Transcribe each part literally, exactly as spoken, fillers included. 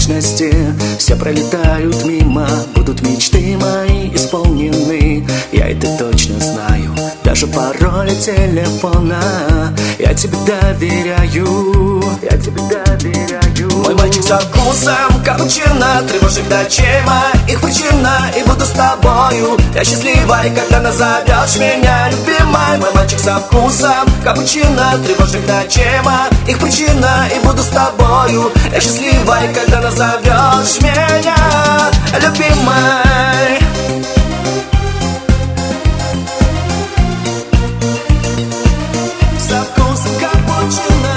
бесконечности. Все пролетают мимо, будут мечты мои исполнены. Я это точно знаю, даже пароли телефона. Я тебе доверяю, я тебе доверяю. Мой мальчик со вкусом капучино, тревожных ночей моих причина. И буду с тобою, я счастливой, когда назовешь меня любимой. Мой мальчик со вкусом капучино, тревожных ночей моих причина. И буду с тобою, я счастливой, когда назовешь меня любимой. Со вкусом капучино.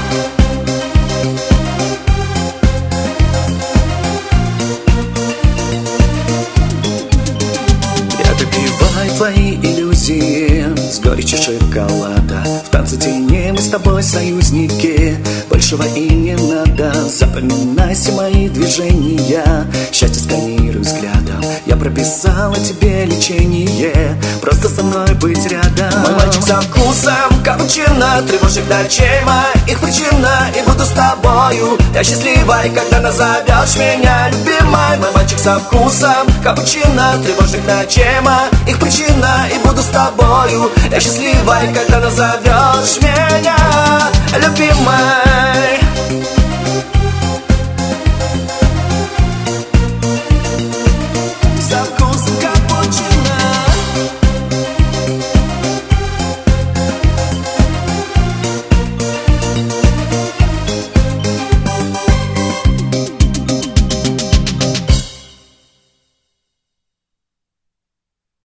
Я добиваю твои иллюзии с горечью шоколада. В танце теней мы с тобой союзники, большего и не надо. Запоминайся мои движения, счастье сканируй взглядом. Я прописала тебе лечение, просто со мной быть рядом. Мой мальчик со вкусом капучино, тревожных ночей моих причина. И буду с тобою, я счастливой, когда назовешь меня любимой. Мой мальчик со вкусом капучино, тревожных ночей моих причина. И буду с тобою, я счастливой, когда назовешь меня любимой.